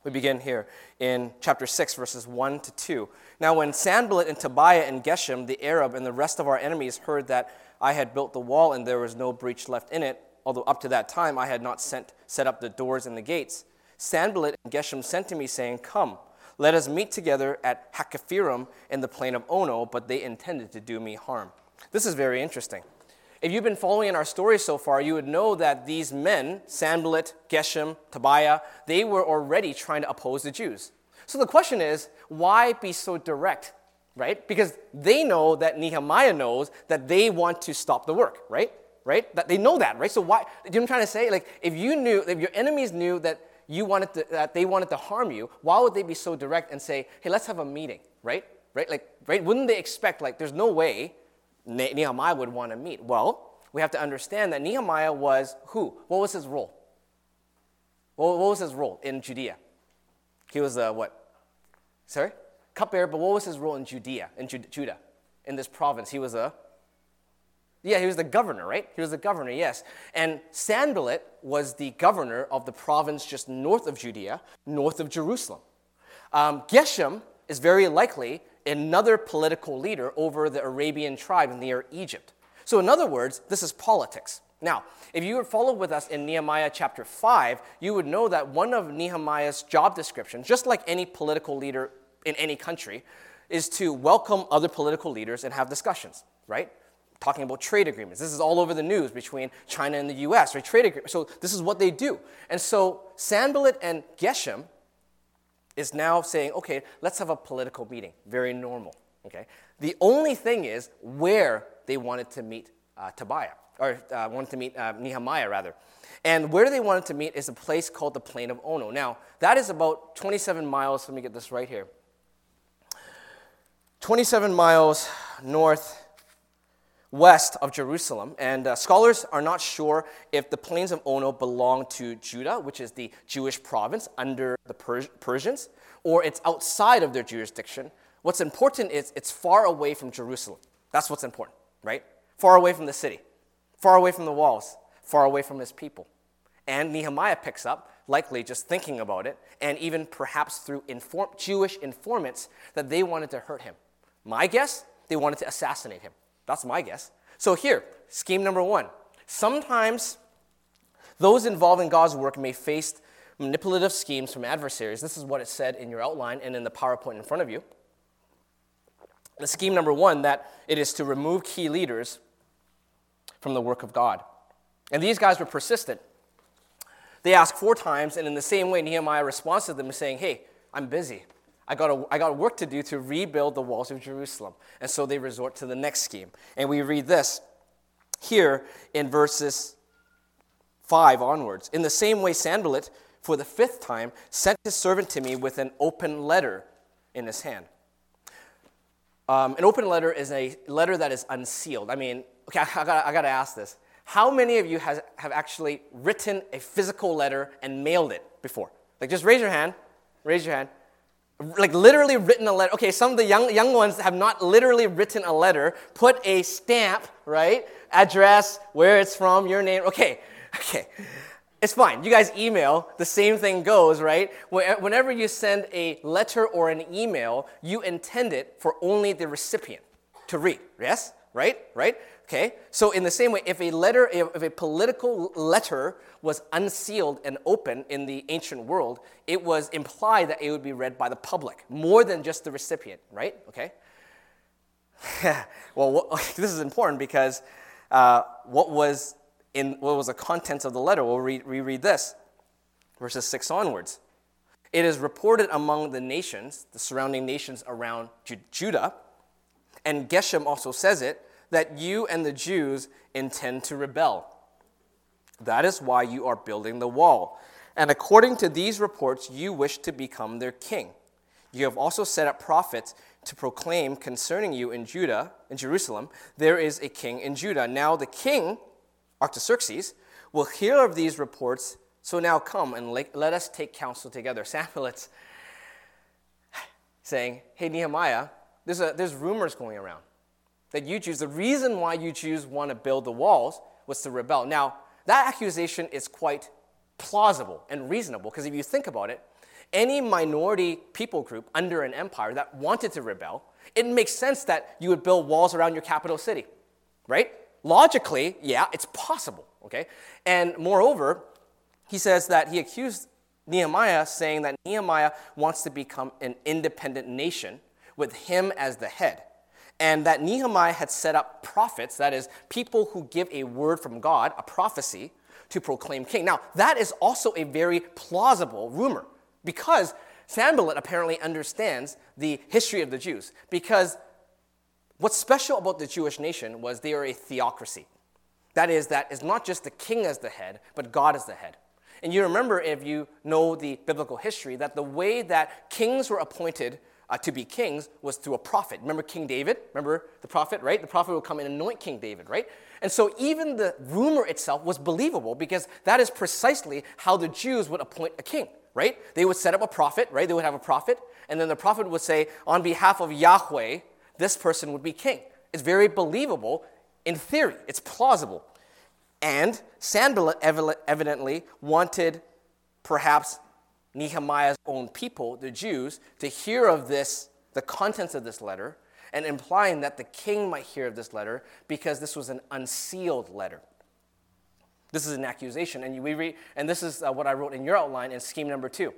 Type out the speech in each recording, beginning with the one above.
We begin here in chapter 6, verses 1 to 2. Now when Sanballat and Tobiah and Geshem, the Arab, and the rest of our enemies heard that I had built the wall and there was no breach left in it, although up to that time I had not set up the doors and the gates, Sanballat and Geshem sent to me, saying, Come, let us meet together at Hakkephirim in the plain of Ono, but they intended to do me harm. This is very interesting. If you've been following in our story so far, you would know that these men, Sanballat, Geshem, Tobiah, they were already trying to oppose the Jews. So the question is, why be so direct, right? Because they know that Nehemiah knows that they want to stop the work, right? That they know that, right? So why, you know what I'm trying to say? Like, if your enemies knew that that they wanted to harm you, why would they be so direct and say, hey, let's have a meeting, right? Wouldn't they expect, there's no way Nehemiah would want to meet? Well, we have to understand that Nehemiah was who? What was his role? What was his role in Judea? He was what? Sorry? Cupbearer, but what was his role in Judea, Judah, in this province? He was he was the governor, right? He was the governor, yes. And Sanballat was the governor of the province just north of Judea, north of Jerusalem. Geshem is very likely another political leader over the Arabian tribe near Egypt. So in other words, this is politics. Now, if you would follow with us in Nehemiah chapter 5, you would know that one of Nehemiah's job descriptions, just like any political leader in any country, is to welcome other political leaders and have discussions, right? Talking about trade agreements. This is all over the news between China and the U.S., right? Trade agreements. So this is what they do. And so Sanballat and Geshem is now saying, okay, let's have a political meeting. Very normal, okay? The only thing is where they wanted to meet Nehemiah, rather. And where they wanted to meet is a place called the Plain of Ono. Now, that is about 27 miles, let me get this right here, 27 miles northwest of Jerusalem. And scholars are not sure if the Plains of Ono belong to Judah, which is the Jewish province under the Persians, or it's outside of their jurisdiction. What's important is it's far away from Jerusalem. That's what's important, right? Far away from the city, far away from the walls, far away from his people. And Nehemiah picks up, likely just thinking about it, and even perhaps through Jewish informants, that they wanted to hurt him. My guess, they wanted to assassinate him. That's my guess. So here, scheme number one. Sometimes those involved in God's work may face manipulative schemes from adversaries. This is what it said in your outline and in the PowerPoint in front of you. The scheme number one, that it is to remove key leaders from the work of God. And these guys were persistent. They asked 4 times, and in the same way, Nehemiah responds to them saying, hey, I'm busy. I got work to do to rebuild the walls of Jerusalem. And so they resort to the next scheme. And we read this here in verses 5 onwards. In the same way, Sanballat, for the 5th time, sent his servant to me with an open letter in his hand. An open letter is a letter that is unsealed. I mean, okay, I got to ask this. How many of you have actually written a physical letter and mailed it before? Just raise your hand. Raise your hand. Literally written a letter. Okay, some of the young ones have not literally written a letter, put a stamp, right? Address, where it's from, your name. Okay. It's fine. You guys email, the same thing goes, right? Whenever you send a letter or an email, you intend it for only the recipient to read. Yes? Right? Okay. So in the same way, if a political letter was unsealed and open in the ancient world, it was implied that it would be read by the public, more than just the recipient, right? Okay. Well, this is important because what was the contents of the letter? We'll reread this, verses 6 onwards. It is reported among the nations, the surrounding nations around Judah, and Geshem also says it, that you and the Jews intend to rebel. That is why you are building the wall. And according to these reports, you wish to become their king. You have also set up prophets to proclaim concerning you in Jerusalem, there is a king in Judah. Now the king, Artaxerxes, will hear of these reports, so now come and let us take counsel together. Sanballat's saying, hey, Nehemiah, there's rumors going around that you Jews, the reason why you Jews want to build the walls was to rebel. Now, that accusation is quite plausible and reasonable, because if you think about it, any minority people group under an empire that wanted to rebel, it makes sense that you would build walls around your capital city, right? Logically, yeah, it's possible, okay? And moreover, he says that he accused Nehemiah, saying that Nehemiah wants to become an independent nation with him as the head. And that Nehemiah had set up prophets, that is, people who give a word from God, a prophecy, to proclaim king. Now, that is also a very plausible rumor, because Sanballat apparently understands the history of the Jews. Because what's special about the Jewish nation was they are a theocracy. That is not just the king as the head, but God as the head. And you remember, if you know the biblical history, that the way that kings were appointed to be kings was through a prophet. Remember King David? Remember the prophet, right? The prophet would come and anoint King David, right? And so even the rumor itself was believable, because that is precisely how the Jews would appoint a king, right? They would set up a prophet, right? They would have a prophet, and then the prophet would say, on behalf of Yahweh, this person would be king. It's very believable in theory. It's plausible. And Sanballat evidently wanted perhaps Nehemiah's own people, the Jews, to hear of this, the contents of this letter, and implying that the king might hear of this letter because this was an unsealed letter. This is an accusation, and we read, and this is what I wrote in your outline in scheme number 2.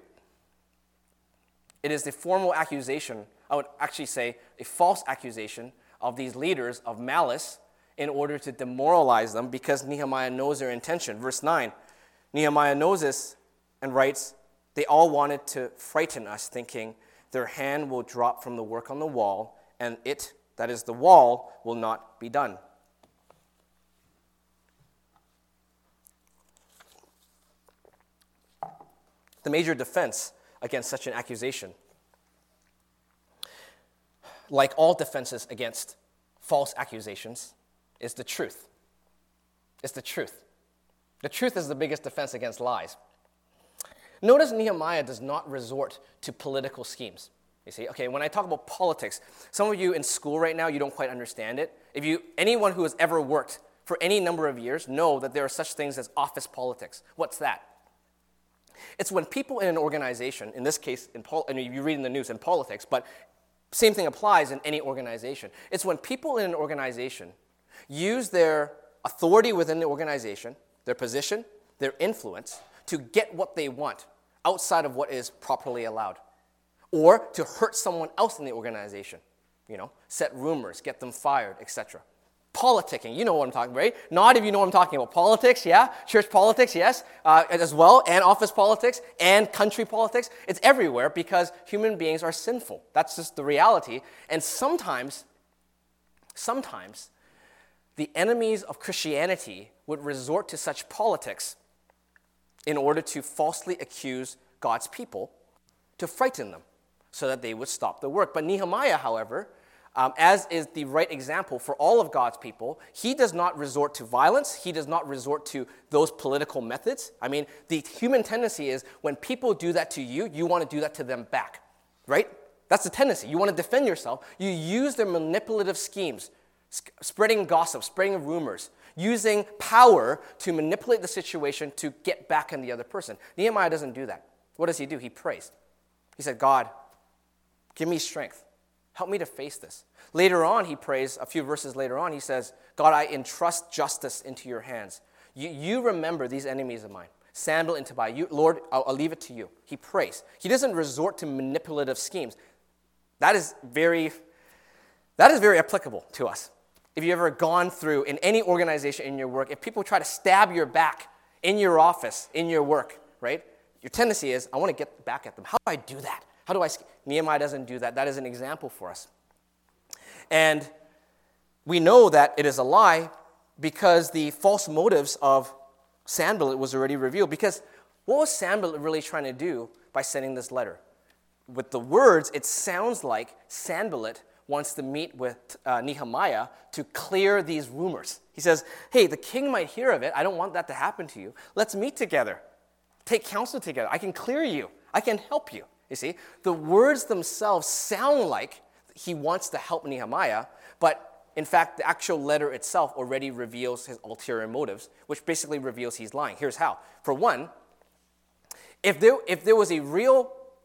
It is the formal accusation, I would actually say a false accusation of these leaders of malice in order to demoralize them, because Nehemiah knows their intention. Verse 9, Nehemiah knows this and writes, they all wanted to frighten us, thinking their hand will drop from the work on the wall, and it, that is the wall, will not be done. The major defense against such an accusation, like all defenses against false accusations, is the truth. It's the truth. The truth is the biggest defense against lies. Notice Nehemiah does not resort to political schemes. You see, okay, when I talk about politics, some of you in school right now, you don't quite understand it. Anyone who has ever worked for any number of years know that there are such things as office politics. What's that? It's when people in an organization, in this case, you read in the news in politics, but same thing applies in any organization. It's when people in an organization use their authority within the organization, their position, their influence, to get what they want outside of what is properly allowed, or to hurt someone else in the organization, set rumors, get them fired, etc. Politicking, you know what I'm talking about, right? Not if you know what I'm talking about. Politics, yeah. Church politics, yes, as well, and office politics, and country politics. It's everywhere because human beings are sinful. That's just the reality. And sometimes, the enemies of Christianity would resort to such politics in order to falsely accuse God's people, to frighten them, so that they would stop the work. But Nehemiah, however, as is the right example for all of God's people, he does not resort to violence. He does not resort to those political methods. I mean, the human tendency is when people do that to you, you want to do that to them back, right? That's the tendency. You want to defend yourself. You use their manipulative schemes, spreading gossip, spreading rumors, using power to manipulate the situation to get back on the other person. Nehemiah doesn't do that. What does he do? He prays. He said, God, give me strength. Help me to face this. Later on, he prays, a few verses later on, he says, God, I entrust justice into your hands. You remember these enemies of mine, Sanballat and Tobiah. Lord, I'll leave it to you. He prays. He doesn't resort to manipulative schemes. That is very applicable to us. If you've ever gone through, in any organization in your work, if people try to stab your back in your office, in your work, right? Your tendency is, I want to get back at them. How do I do that? Nehemiah doesn't do that. That is an example for us. And we know that it is a lie because the false motives of Sanballat was already revealed. Because what was Sanballat really trying to do by sending this letter? With the words, it sounds like Sanballat wants to meet with Nehemiah to clear these rumors. He says, hey, the king might hear of it. I don't want that to happen to you. Let's meet together. Take counsel together. I can clear you. I can help you. You see, the words themselves sound like he wants to help Nehemiah, but in fact, the actual letter itself already reveals his ulterior motives, which basically reveals he's lying. Here's how. For one, if there was a real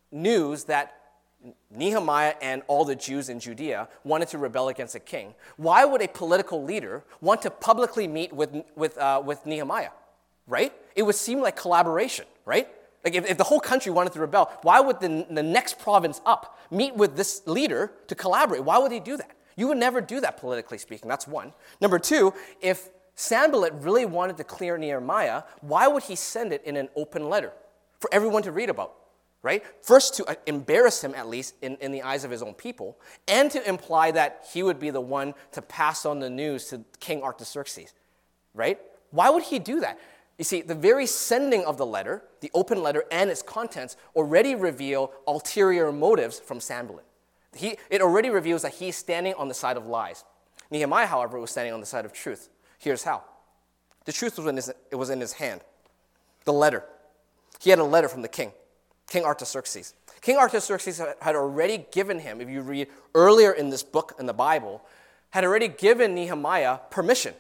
news that Nehemiah and all the Jews in Judea wanted to rebel against the king, why would a political leader want to publicly meet with Nehemiah, right? It would seem like collaboration, right? Like if the whole country wanted to rebel, why would the next province up meet with this leader to collaborate? Why would he do that? You would never do that, politically speaking. That's one. Number two, if Sanballat really wanted to clear Nehemiah, why would he send it in an open letter for everyone to read about, right? First, to embarrass him, at least, in the eyes of his own people, and to imply that he would be the one to pass on the news to King Artaxerxes, right? Why would he do that? You see, the very sending of the letter, the open letter and its contents, already reveal ulterior motives from Sanballat. It already reveals that he's standing on the side of lies. Nehemiah, however, was standing on the side of truth. Here's how. The truth was in his hand. The letter. He had a letter from the king, King Artaxerxes. King Artaxerxes had already given him, if you read earlier in this book in the Bible, had already given Nehemiah permission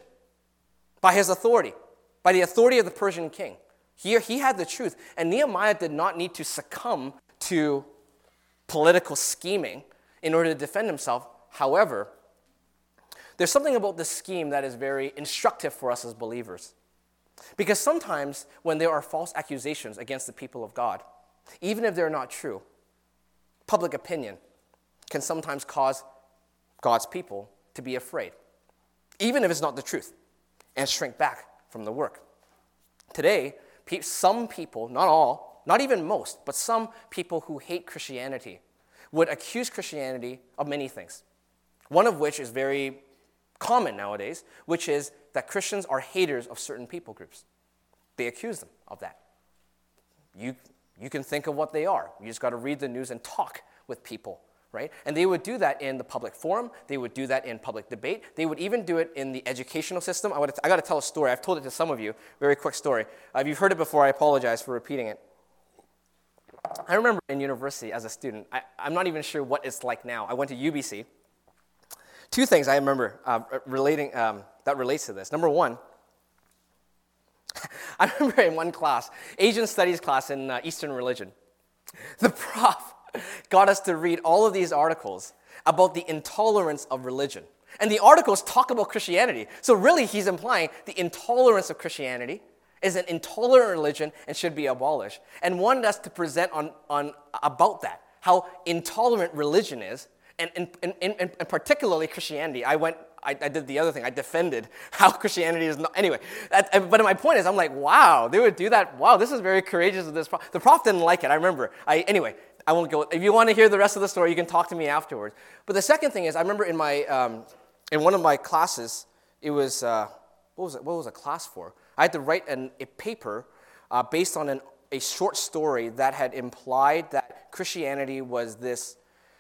by his authority, by the authority of the Persian king. Here he had the truth, and Nehemiah did not need to succumb to political scheming in order to defend himself. However, there's something about this scheme that is very instructive for us as believers. Because sometimes when there are false accusations against the people of God, even if they're not true, public opinion can sometimes cause God's people to be afraid, even if it's not the truth, and shrink back from the work. Today, some people, not all, not even most, but some people who hate Christianity would accuse Christianity of many things. One of which is very common nowadays, which is that Christians are haters of certain people groups. They accuse them of that. You can think of what they are. You just got to read the news and talk with people, right? And they would do that in the public forum. They would do that in public debate. They would even do it in the educational system. I got to tell a story. I've told it to some of you. Very quick story. If you've heard it before, I apologize for repeating it. I remember in university as a student, I'm not even sure what it's like now. I went to UBC. Two things I remember that relates to this. Number one, I remember in one class, Asian studies class in Eastern religion, the prof got us to read all of these articles about the intolerance of religion. And the articles talk about Christianity. So really, he's implying the intolerance of Christianity is an intolerant religion and should be abolished. And wanted us to present on about that, how intolerant religion is, and particularly Christianity. I did the other thing. I defended how Christianity is not. Anyway, but my point is, I'm like, wow, they would do that. Wow, this is very courageous of this prof. The prof didn't like it. I remember. Anyway, I won't go. If you want to hear the rest of the story, you can talk to me afterwards. But the second thing is, I remember in my in one of my classes, it was what was a class for? I had to write a paper based on a short story that had implied that Christianity was this.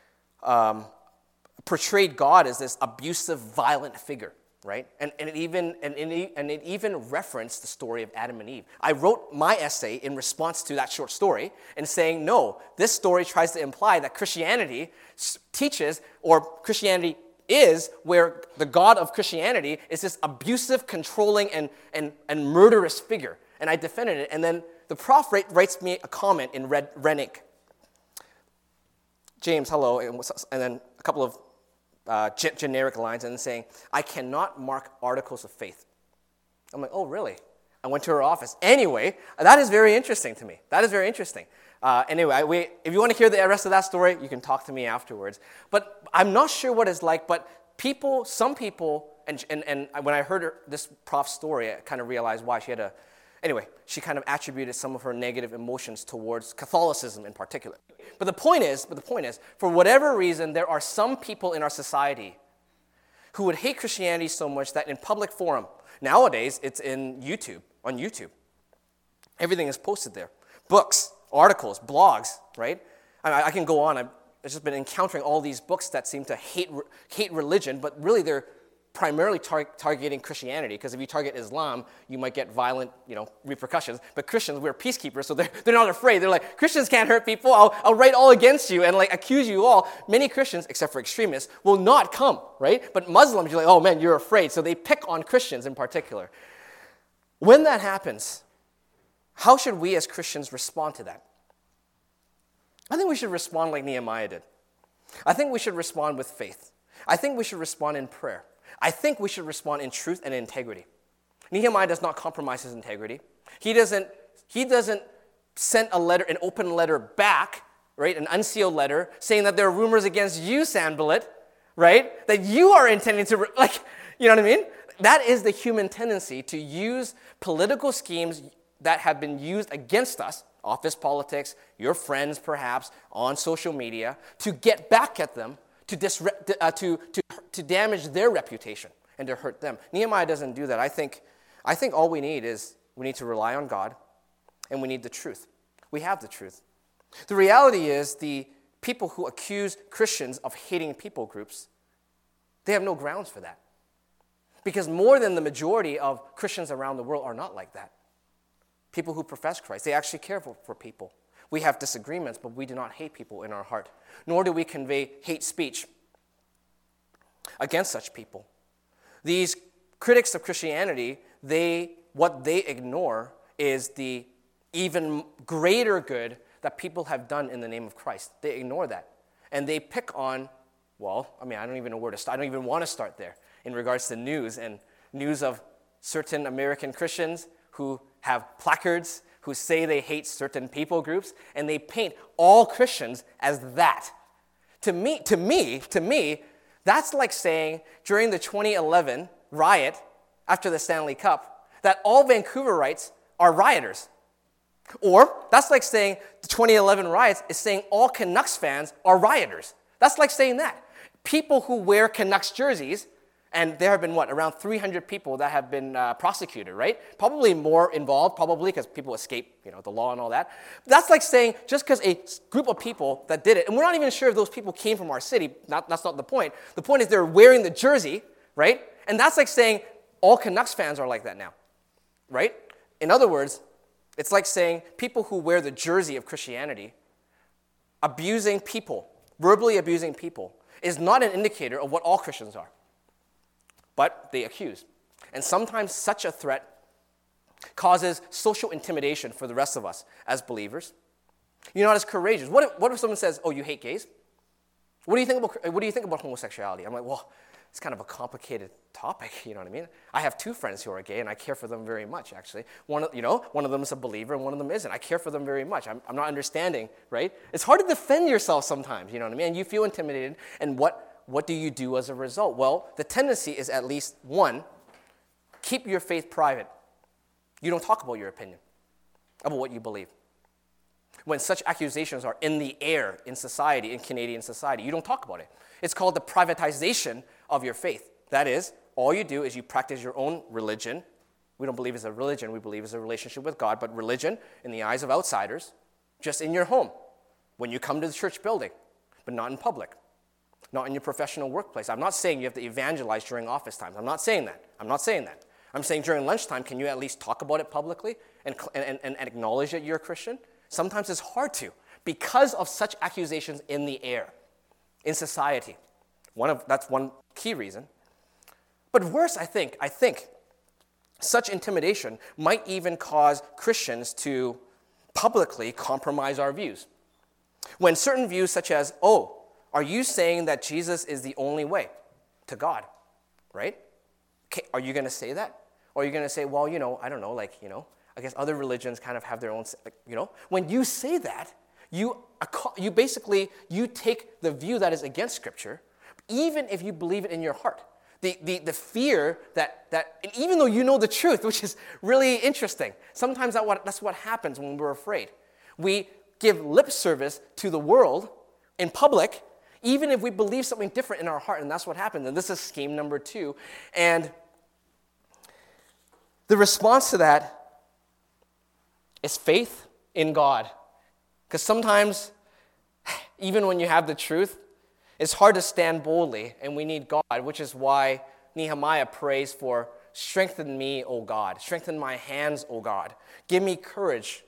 Portrayed God as this abusive, violent figure, right? And it even referenced the story of Adam and Eve. I wrote my essay in response to that short story and saying, no, this story tries to imply that Christianity teaches, or Christianity is, where the God of Christianity is this abusive, controlling, and murderous figure. And I defended it, and then the prof writes me a comment in red ink. James, hello, and then a couple of generic lines, and then saying, I cannot mark articles of faith. I'm like, oh, really? I went to her office. Anyway, that is very interesting to me. That is very interesting. Anyway, if you want to hear the rest of that story, you can talk to me afterwards. But I'm not sure what it's like, but some people, and when I heard this prof's story, I kind of realized why she had she kind of attributed some of her negative emotions towards Catholicism in particular. But the point is, for whatever reason, there are some people in our society who would hate Christianity so much that in public forum, nowadays it's on YouTube. Everything is posted there. Books, articles, blogs, right? I can go on. I've just been encountering all these books that seem to hate religion, but really they're primarily targeting Christianity, because if you target Islam, you might get violent, repercussions. But Christians, we're peacekeepers, so they're not afraid. They're like, Christians can't hurt people. I'll write all against you and accuse you all. Many Christians, except for extremists, will not come, right? But Muslims, you're like, oh man, you're afraid. So they pick on Christians in particular. When that happens, how should we as Christians respond to that? I think we should respond like Nehemiah did. I think we should respond with faith. I think we should respond in prayer. I think we should respond in truth and integrity. Nehemiah does not compromise his integrity. He doesn't send a letter, an open letter back, right? An unsealed letter saying that there are rumors against you, Sanballat, right? That you are intending to, you know what I mean? That is the human tendency to use political schemes that have been used against us, office politics, your friends perhaps, on social media, to get back at them, to damage their reputation and to hurt them. Nehemiah doesn't do that. I think all we need is we need to rely on God, and we need the truth. We have the truth. The reality is the people who accuse Christians of hating people groups, they have no grounds for that. Because more than the majority of Christians around the world are not like that. People who profess Christ, they actually care for people. We have disagreements, but we do not hate people in our heart. Nor do we convey hate speech against such people. These critics of Christianity, what they ignore is the even greater good that people have done in the name of Christ. They ignore that. And they pick on, I don't even know where to start. I don't even want to start there in regards to news of certain American Christians who have placards, who say they hate certain people groups, and they paint all Christians as that. To me, that's like saying during the 2011 riot after the Stanley Cup that all Vancouverites are rioters. Or that's like saying the 2011 riots is saying all Canucks fans are rioters. That's like saying that. People who wear Canucks jerseys, and there have been, around 300 people that have been prosecuted, right? Probably more involved, because people escape, the law and all that. That's like saying just because a group of people that did it, and we're not even sure if those people came from our city, that's not the point. The point is they're wearing the jersey, right? And that's like saying all Canucks fans are like that now, right? In other words, it's like saying people who wear the jersey of Christianity, abusing people, verbally abusing people, is not an indicator of what all Christians are. But they accuse. And sometimes such a threat causes social intimidation for the rest of us as believers. You're not as courageous. What if someone says, "Oh, you hate gays? What do you think about homosexuality?" I'm like, well, it's kind of a complicated topic, you know what I mean? I have two friends who are gay, and I care for them very much, actually. One of them is a believer, and one of them isn't. I care for them very much. I'm not understanding, right? It's hard to defend yourself sometimes, you know what I mean? And you feel intimidated, and what do you do as a result? Well, the tendency is at least, one, keep your faith private. You don't talk about your opinion, about what you believe. When such accusations are in the air in society, in Canadian society, you don't talk about it. It's called the privatization of your faith. That is, all you do is you practice your own religion. We don't believe it's a religion, we believe it's a relationship with God, but religion, in the eyes of outsiders, just in your home, when you come to the church building, but not in public. Not in your professional workplace. I'm not saying you have to evangelize during office times. I'm not saying that. I'm saying during lunchtime, can you at least talk about it publicly and acknowledge that you're a Christian? Sometimes it's hard to because of such accusations in the air, in society. That's one key reason. But worse, I think such intimidation might even cause Christians to publicly compromise our views. When certain views such as, are you saying that Jesus is the only way to God, right? Okay, are you going to say that? Or are you going to say, I don't know, I guess other religions kind of have their own, When you say that, you basically take the view that is against Scripture, even if you believe it in your heart. The fear that and even though you know the truth, which is really interesting, sometimes that's what happens when we're afraid. We give lip service to the world in public, even if we believe something different in our heart, and that's what happens. And this is scheme number 2. And the response to that is faith in God. Because sometimes, even when you have the truth, it's hard to stand boldly, and we need God, which is why Nehemiah prays for, strengthen me, O God. Strengthen my hands, O God. Give me courage,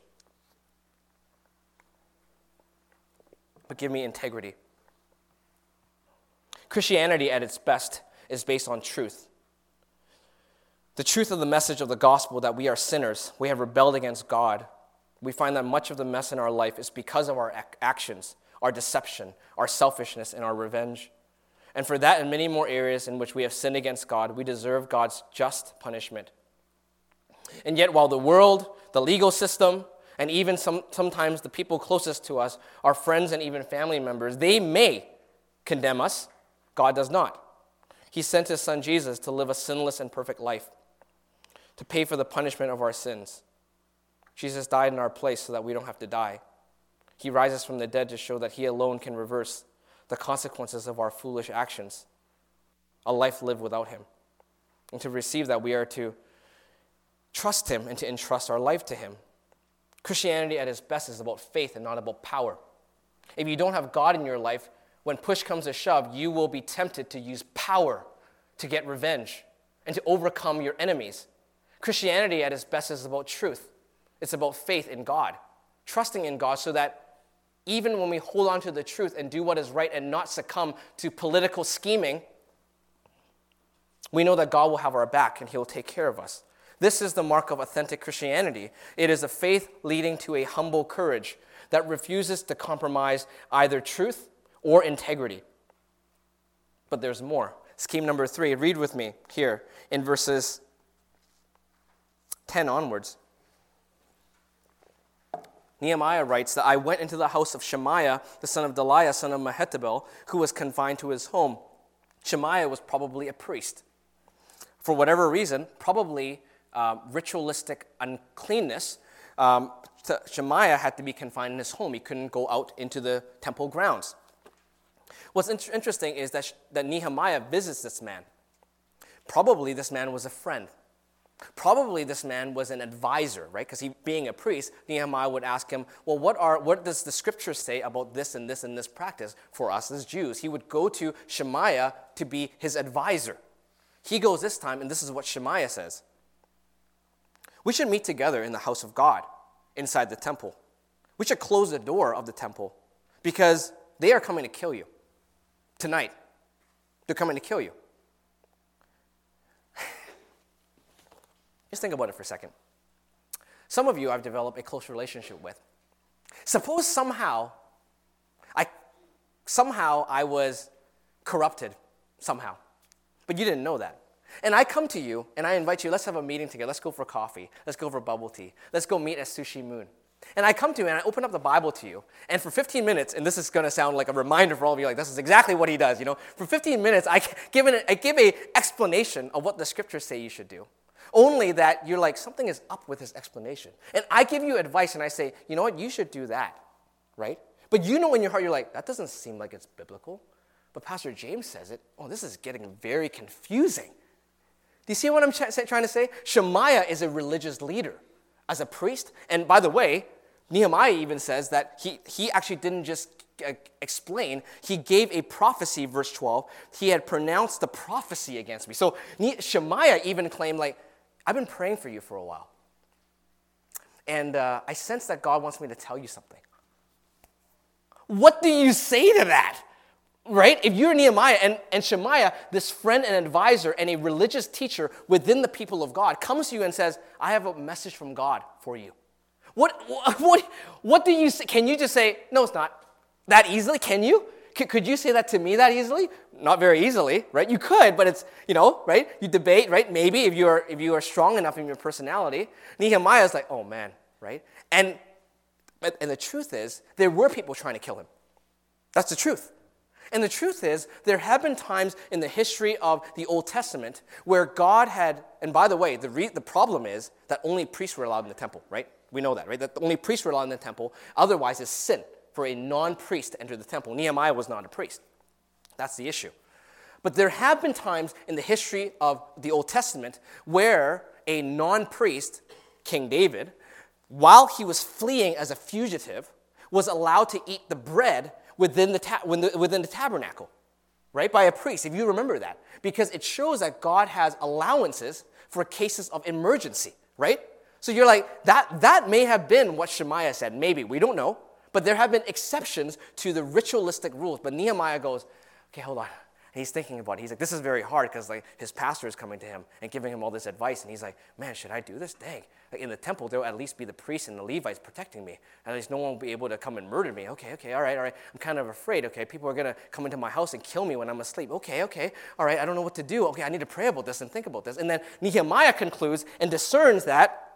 but give me integrity. Christianity at its best is based on truth. The truth of the message of the gospel that we are sinners, we have rebelled against God, we find that much of the mess in our life is because of our actions, our deception, our selfishness, and our revenge. And for that and many more areas in which we have sinned against God, we deserve God's just punishment. And yet, while the world, the legal system, and even sometimes the people closest to us, our friends and even family members, they may condemn us, God does not. He sent his son Jesus to live a sinless and perfect life, to pay for the punishment of our sins. Jesus died in our place so that we don't have to die. He rises from the dead to show that he alone can reverse the consequences of our foolish actions, a life lived without him. And to receive that, we are to trust him and to entrust our life to him. Christianity at its best is about faith and not about power. If you don't have God in your life, when push comes to shove, you will be tempted to use power to get revenge and to overcome your enemies. Christianity at its best is about truth. It's about faith in God, trusting in God so that even when we hold on to the truth and do what is right and not succumb to political scheming, we know that God will have our back and he will take care of us. This is the mark of authentic Christianity. It is a faith leading to a humble courage that refuses to compromise either truth or integrity. But there's more. Scheme number 3, read with me here in verses 10 onwards. Nehemiah writes that I went into the house of Shemaiah, the son of Delaiah, son of Mehetabel, who was confined to his home. Shemaiah was probably a priest. For whatever reason, probably ritualistic uncleanness, Shemaiah had to be confined in his home. He couldn't go out into the temple grounds. What's interesting is that Nehemiah visits this man. Probably this man was a friend. Probably this man was an advisor, right? Because he, being a priest, Nehemiah would ask him, well, what does the scripture say about this and this and this practice for us as Jews? He would go to Shemaiah to be his advisor. He goes this time, and this is what Shemaiah says. We should meet together in the house of God, inside the temple. We should close the door of the temple because they are coming to kill you tonight. They're coming to kill you. Just think about it for a second. Some of you I've developed a close relationship with. Suppose somehow I was corrupted somehow, but you didn't know that. And I come to you and I invite you, let's have a meeting together. Let's go for coffee. Let's go for bubble tea. Let's go meet at Sushi Moon. And I come to you and I open up the Bible to you. And for 15 minutes, and this is going to sound like a reminder for all of you, like this is exactly what he does, you know. For 15 minutes, I give an explanation of what the scriptures say you should do. Only that you're like, something is up with his explanation. And I give you advice and I say, you know what, you should do that, right? But you know in your heart, you're like, that doesn't seem like it's biblical. But Pastor James says it. Oh, this is getting very confusing. Do you see what I'm trying to say? Shemaiah is a religious leader as a priest. And by the way, Nehemiah even says that he actually didn't just explain. He gave a prophecy, verse 12. He had pronounced the prophecy against me. So Shemaiah even claimed, like, I've been praying for you for a while. And I sense that God wants me to tell you something. What do you say to that? Right? If you're Nehemiah and Shemaiah, this friend and advisor and a religious teacher within the people of God, comes to you and says, I have a message from God for you. What do you say? Can you just say, no, it's not that easily? Can you? Could you say that to me that easily? Not very easily, right? You could, but it's, right? You debate, right? Maybe if you are strong enough in your personality. Nehemiah is like, oh man, right? And the truth is, there were people trying to kill him. That's the truth. And the truth is, there have been times in the history of the Old Testament where God had, and by the way, the problem is that only priests were allowed in the temple, right? We know that, right? That only priests were allowed in the temple. Otherwise, it's sin for a non-priest to enter the temple. Nehemiah was not a priest. That's the issue. But there have been times in the history of the Old Testament where a non-priest, King David, while he was fleeing as a fugitive, was allowed to eat the bread within the tabernacle, right, by a priest, if you remember that. Because it shows that God has allowances for cases of emergency, right? So you're like, that may have been what Shemaiah said. Maybe, we don't know. But there have been exceptions to the ritualistic rules. But Nehemiah goes, okay, hold on. And he's thinking about it. He's like, this is very hard because like his pastor is coming to him and giving him all this advice. And he's like, man, should I do this? Dang. Like in the temple, there will at least be the priests and the Levites protecting me. At least no one will be able to come and murder me. Okay, all right. I'm kind of afraid. Okay, people are going to come into my house and kill me when I'm asleep. Okay, all right. I don't know what to do. Okay, I need to pray about this and think about this. And then Nehemiah concludes and discerns that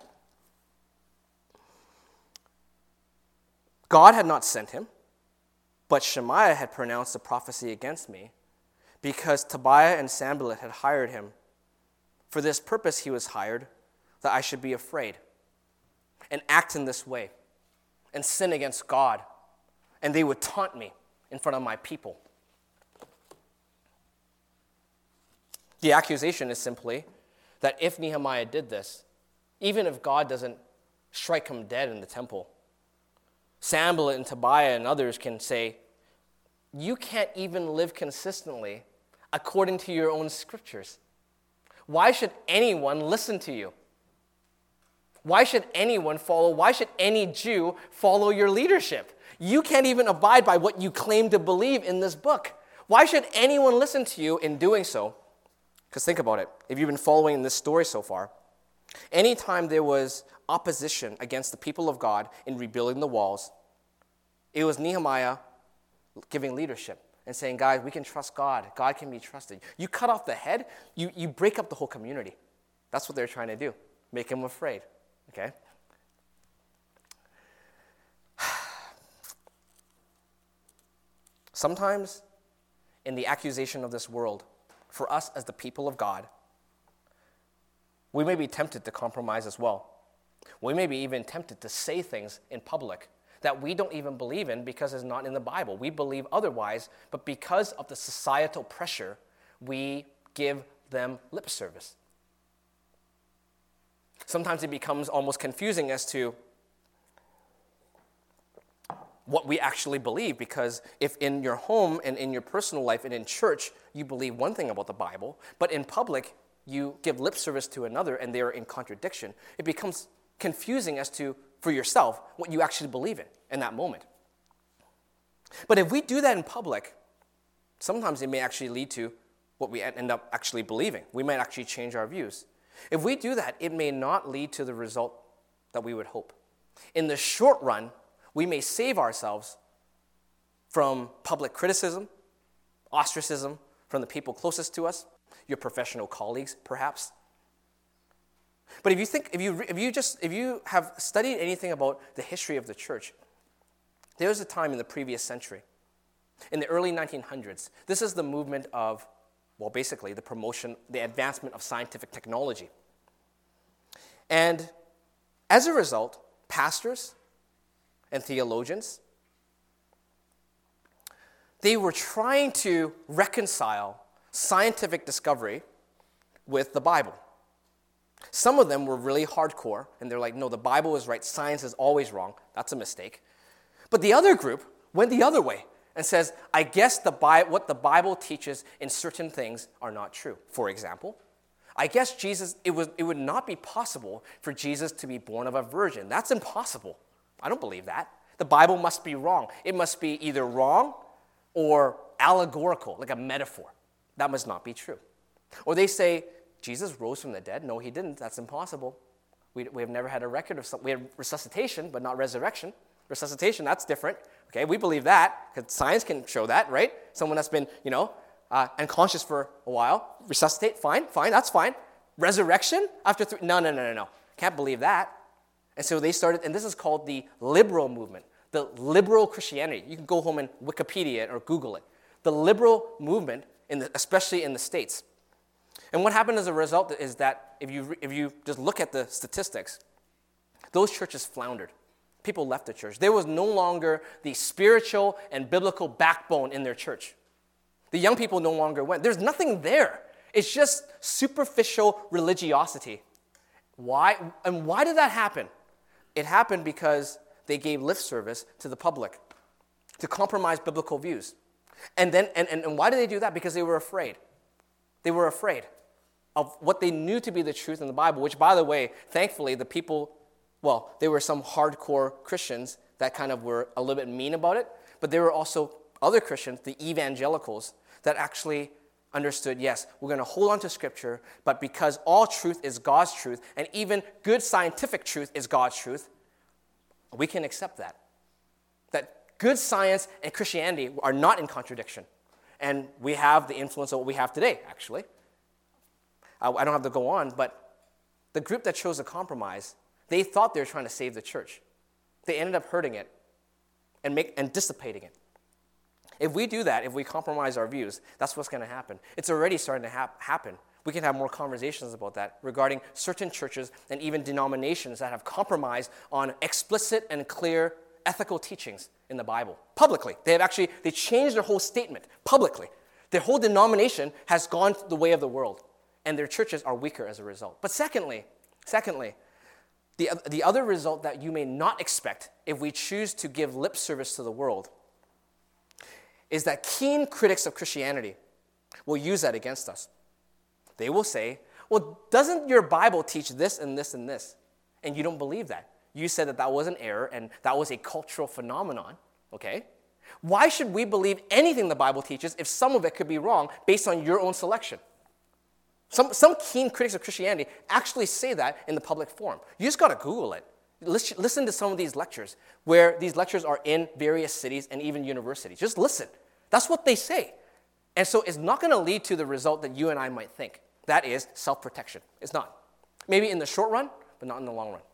God had not sent him, but Shemaiah had pronounced a prophecy against me, because Tobiah and Sanballat had hired him. For this purpose he was hired, that I should be afraid and act in this way and sin against God, and they would taunt me in front of my people. The accusation is simply that if Nehemiah did this, even if God doesn't strike him dead in the temple, Sanballat and Tobiah and others can say, you can't even live consistently according to your own scriptures. Why should anyone listen to you? Why should anyone follow? Why should any Jew follow your leadership? You can't even abide by what you claim to believe in this book. Why should anyone listen to you in doing so? Because think about it. If you've been following this story so far, anytime there was opposition against the people of God in rebuilding the walls, it was Nehemiah giving leadership and saying, guys, we can trust God. God can be trusted. You cut off the head, you break up the whole community. That's what they're trying to do, make him afraid. Okay? Sometimes in the accusation of this world, for us as the people of God, we may be tempted to compromise as well. We may be even tempted to say things in public that we don't even believe in because it's not in the Bible. We believe otherwise, but because of the societal pressure, we give them lip service. Sometimes it becomes almost confusing as to what we actually believe, because if in your home and in your personal life and in church, you believe one thing about the Bible, but in public, you give lip service to another and they are in contradiction, it becomes confusing as to, for yourself, what you actually believe in that moment. But if we do that in public, sometimes it may actually lead to what we end up actually believing. We might actually change our views. If we do that, it may not lead to the result that we would hope. In the short run, we may save ourselves from public criticism, ostracism from the people closest to us, your professional colleagues, perhaps. But if you have studied anything about the history of the church, there was a time in the previous century, in the early 1900s. This is the movement of, well, basically the promotion, the advancement of scientific technology. And as a result, pastors and theologians, they were trying to reconcile scientific discovery with the Bible. Some of them were really hardcore, and they're like, no, the Bible is right, science is always wrong. That's a mistake. But the other group went the other way and says, I guess what the Bible teaches in certain things are not true. For example, I guess it would not be possible for Jesus to be born of a virgin. That's impossible. I don't believe that. The Bible must be wrong. It must be either wrong or allegorical, like a metaphor. That must not be true. Or they say, Jesus rose from the dead. No, he didn't. That's impossible. We have never had a record of something. We had resuscitation, but not resurrection. Resuscitation, that's different. Okay, we believe that, because science can show that, right? Someone that's been, unconscious for a while, resuscitate, fine, that's fine. Resurrection after no. Can't believe that. And so they started, and this is called the liberal movement, the liberal Christianity. You can go home and Wikipedia it or Google it. The liberal movement, especially in the States. And what happened as a result is that if you just look at the statistics, those churches floundered. People left the church. There was no longer the spiritual and biblical backbone in their church. The young people no longer went. There's nothing there. It's just superficial religiosity. Why? And why did that happen? It happened because they gave lip service to the public, to compromise biblical views. And why did they do that? Because they were afraid. They were afraid of what they knew to be the truth in the Bible, which, by the way, thankfully, there were some hardcore Christians that kind of were a little bit mean about it, but there were also other Christians, the evangelicals, that actually understood, yes, we're going to hold on to Scripture, but because all truth is God's truth, and even good scientific truth is God's truth, we can accept that. That good science and Christianity are not in contradiction. And we have the influence of what we have today, actually. I don't have to go on, but the group that chose a compromise, they thought they were trying to save the church. They ended up hurting it and dissipating it. If we do that, if we compromise our views, that's what's going to happen. It's already starting to happen. We can have more conversations about that regarding certain churches and even denominations that have compromised on explicit and clear ethical teachings in the Bible. Publicly. They changed their whole statement publicly. Their whole denomination has gone the way of the world, and their churches are weaker as a result. But secondly, the other result that you may not expect if we choose to give lip service to the world is that keen critics of Christianity will use that against us. They will say, well, doesn't your Bible teach this and this and this? And you don't believe that. You said that was an error and that was a cultural phenomenon, okay? Why should we believe anything the Bible teaches if some of it could be wrong based on your own selection? Some keen critics of Christianity actually say that in the public forum. You just got to Google it. Listen to some of these lectures, where these lectures are in various cities and even universities. Just listen. That's what they say. And so it's not going to lead to the result that you and I might think. That is self-protection. It's not. Maybe in the short run, but not in the long run.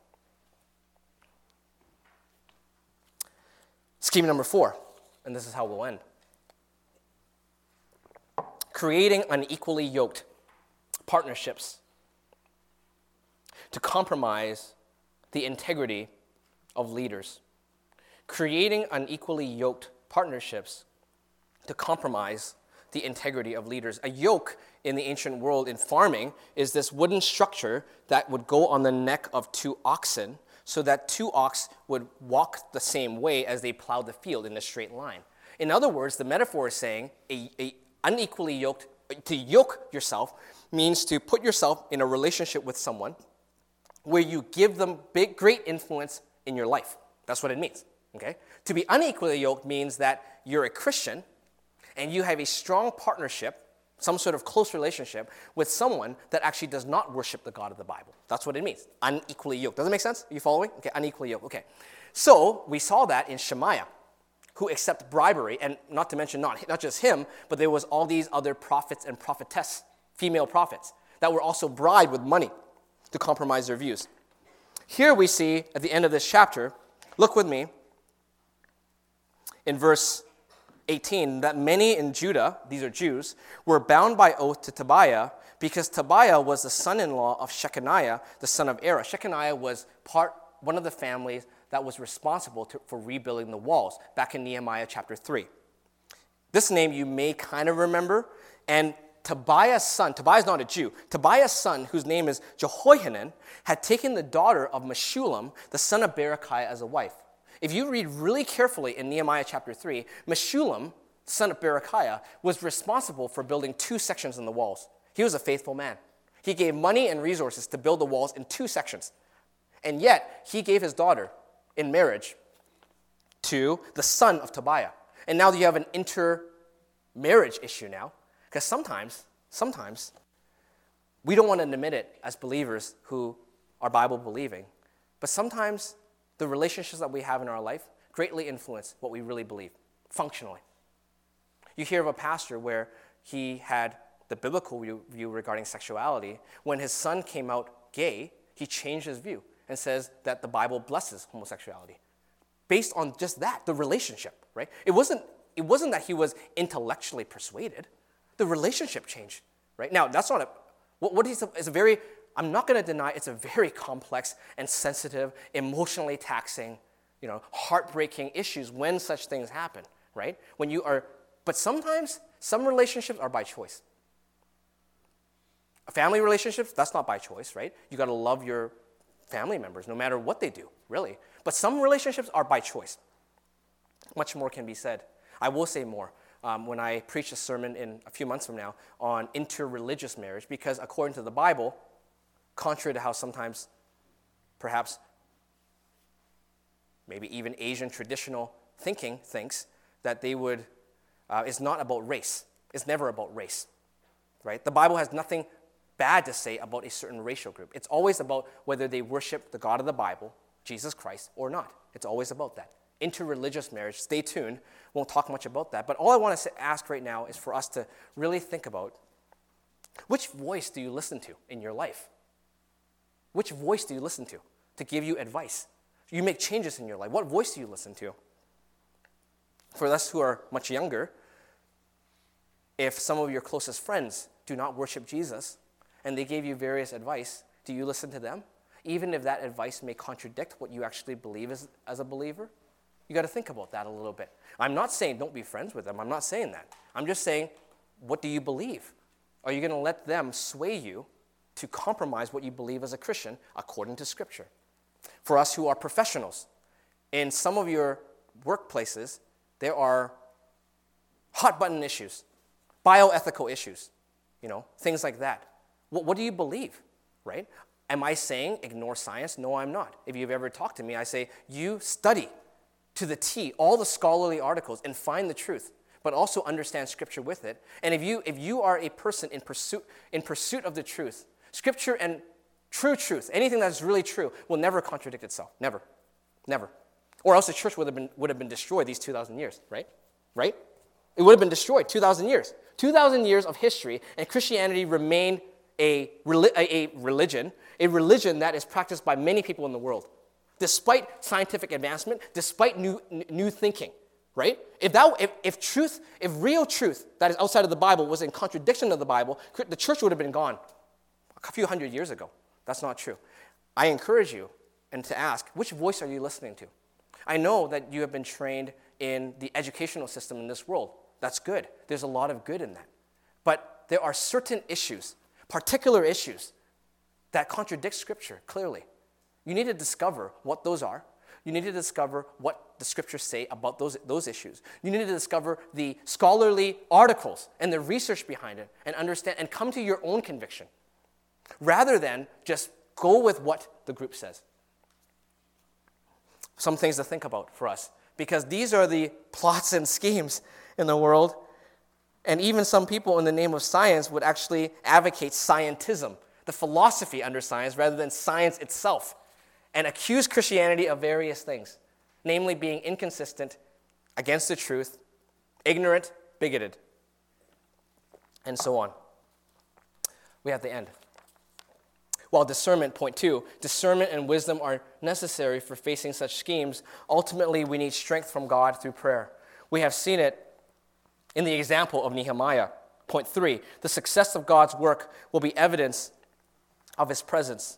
Scheme number 4, and this is how we'll end. Creating unequally yoked partnerships to compromise the integrity of leaders. Creating unequally yoked partnerships to compromise the integrity of leaders. A yoke in the ancient world in farming is this wooden structure that would go on the neck of 2 oxen so that 2 ox would walk the same way as they plowed the field in a straight line. In other words, the metaphor is saying to yoke yourself means to put yourself in a relationship with someone where you give them great influence in your life. That's what it means, okay? To be unequally yoked means that you're a Christian and you have a strong partnership, some sort of close relationship with someone that actually does not worship the God of the Bible. That's what it means, unequally yoked. Does that make sense? Are you following? Okay, unequally yoked, okay. So we saw that in Shemaiah, who accept bribery, and not to mention not just him, but there was all these other prophets and prophetess, female prophets, that were also bribed with money to compromise their views. Here we see, at the end of this chapter, look with me, in verse 18, that many in Judah, these are Jews, were bound by oath to Tobiah because Tobiah was the son-in-law of Shechaniah, the son of Erah. Shechaniah was one of the families that was responsible for rebuilding the walls back in Nehemiah chapter 3. This name you may kind of remember, and Tobiah's son, Tobiah's not a Jew, Tobiah's son, whose name is Jehoihanan, had taken the daughter of Meshullam, the son of Berechiah, as a wife. If you read really carefully in Nehemiah chapter 3, Meshullam, son of Berechiah, was responsible for building 2 sections in the walls. He was a faithful man. He gave money and resources to build the walls in 2 sections. And yet, he gave his daughter in marriage to the son of Tobiah. And now you have an intermarriage issue now, because sometimes, we don't want to admit it as believers who are Bible-believing, but sometimes the relationships that we have in our life greatly influence what we really believe, functionally. You hear of a pastor where he had the biblical view regarding sexuality. When his son came out gay, he changed his view and says that the Bible blesses homosexuality. Based on just that, the relationship, right? It wasn't that he was intellectually persuaded. The relationship changed, right? Now, that's not I'm not going to deny it's a very complex and sensitive, emotionally taxing, heartbreaking issues when such things happen, right? But sometimes some relationships are by choice. Family relationships, that's not by choice, right? You got to love your family members no matter what they do, really. But some relationships are by choice. Much more can be said. I will say more when I preach a sermon in a few months from now on interreligious marriage, because according to the Bible, contrary to how sometimes, perhaps, maybe even Asian traditional thinking thinks, that it's not about race. It's never about race. right? The Bible has nothing bad to say about a certain racial group. It's always about whether they worship the God of the Bible, Jesus Christ, or not. It's always about that. Interreligious marriage, stay tuned. Won't talk much about that. But all I want to ask right now is for us to really think about, which voice do you listen to in your life? Which voice do you listen to give you advice? You make changes in your life. What voice do you listen to? For us who are much younger, if some of your closest friends do not worship Jesus and they gave you various advice, do you listen to them? Even if that advice may contradict what you actually believe as a believer? You got to think about that a little bit. I'm not saying don't be friends with them. I'm not saying that. I'm just saying, what do you believe? Are you going to let them sway you to compromise what you believe as a Christian according to Scripture? For us who are professionals, in some of your workplaces, there are hot-button issues, bioethical issues, things like that. What do you believe, right? Am I saying ignore science? No, I'm not. If you've ever talked to me, I say you study to the T all the scholarly articles and find the truth, but also understand Scripture with it. And if you are a person in pursuit of the truth, Scripture and true truth, anything that's really true, will never contradict itself. Never. Never. Or else the church would have been destroyed these 2,000 years, right? Right? It would have been destroyed 2,000 years. 2,000 years of history, and Christianity remained a religion that is practiced by many people in the world, despite scientific advancement, despite new thinking, right? If real truth that is outside of the Bible was in contradiction of the Bible, the church would have been gone a few hundred years ago. That's not true. I encourage you and to ask, which voice are you listening to? I know that you have been trained in the educational system in this world. That's good. There's a lot of good in that. But there are certain issues, particular issues, that contradict Scripture clearly. You need to discover what those are. You need to discover what the Scriptures say about those issues. You need to discover the scholarly articles and the research behind it and understand and come to your own conviction, rather than just go with what the group says. Some things to think about for us, because these are the plots and schemes in the world, and even some people in the name of science would actually advocate scientism, the philosophy under science, rather than science itself, and accuse Christianity of various things, namely being inconsistent, against the truth, ignorant, bigoted, and so on. We have the end. While discernment, point 2, discernment and wisdom are necessary for facing such schemes, ultimately we need strength from God through prayer. We have seen it in the example of Nehemiah. Point 3, the success of God's work will be evidence of His presence.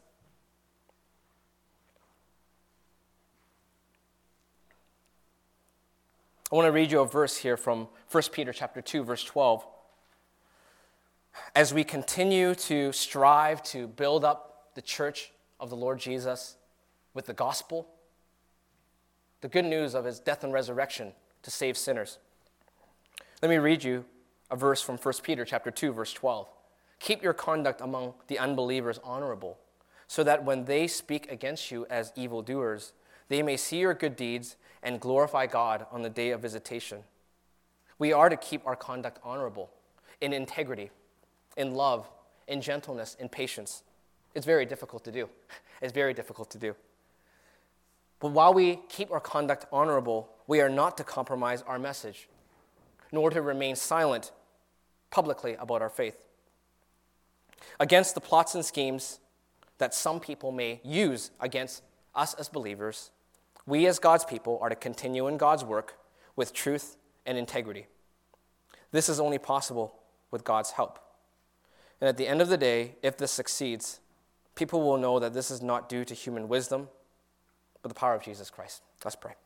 I want to read you a verse here from 1 Peter chapter 2, verse 12. As we continue to strive to build up the church of the Lord Jesus with the gospel, the good news of His death and resurrection to save sinners. Let me read you a verse from 1 Peter chapter 2, verse 12. Keep your conduct among the unbelievers honorable, so that when they speak against you as evildoers, they may see your good deeds and glorify God on the day of visitation. We are to keep our conduct honorable, in integrity, in love, in gentleness, in patience. It's very difficult to do. It's very difficult to do. But while we keep our conduct honorable, we are not to compromise our message, nor to remain silent publicly about our faith. Against the plots and schemes that some people may use against us as believers, we as God's people are to continue in God's work with truth and integrity. This is only possible with God's help. And at the end of the day, if this succeeds, people will know that this is not due to human wisdom, but the power of Jesus Christ. Let's pray.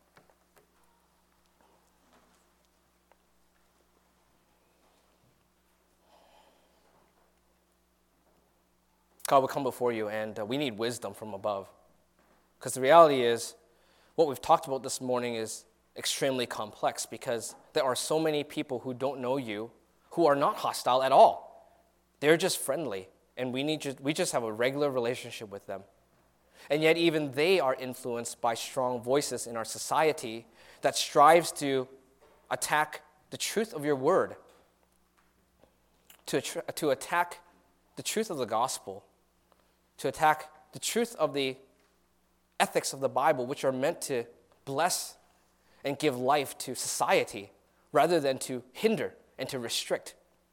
God, we come before you, and we need wisdom from above. Because the reality is, what we've talked about this morning is extremely complex, because there are so many people who don't know you, who are not hostile at all. They're just friendly, and we just have a regular relationship with them. And yet even they are influenced by strong voices in our society that strives to attack the truth of your word. to attack the truth of the gospel, to attack the truth of the ethics of the Bible, which are meant to bless and give life to society rather than to hinder and to restrict.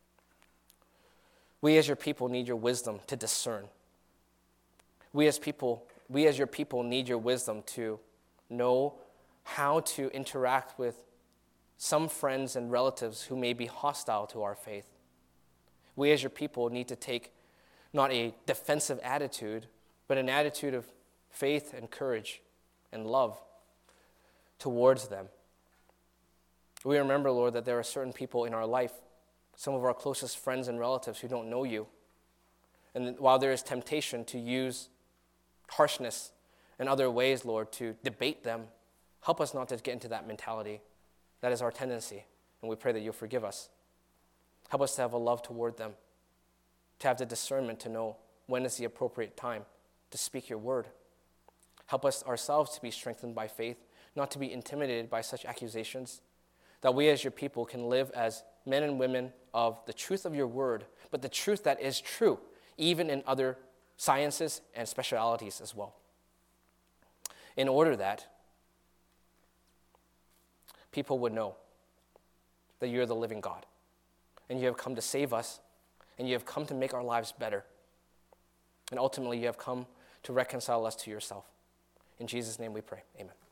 We as your people need your wisdom to discern. We as your people need your wisdom to know how to interact with some friends and relatives who may be hostile to our faith. We as your people need to take not a defensive attitude, but an attitude of faith and courage and love towards them. We remember, Lord, that there are certain people in our life, some of our closest friends and relatives who don't know you. And while there is temptation to use harshness and other ways, Lord, to debate them, help us not to get into that mentality. That is our tendency, and we pray that you'll forgive us. Help us to have a love toward them, to have the discernment to know when is the appropriate time to speak your word. Help us ourselves to be strengthened by faith, not to be intimidated by such accusations, that we as your people can live as men and women of the truth of your word, but the truth that is true, even in other sciences and specialities as well. In order that people would know that you're the living God, and you have come to save us, and you have come to make our lives better, and ultimately you have come to reconcile us to yourself. In Jesus' name we pray, amen.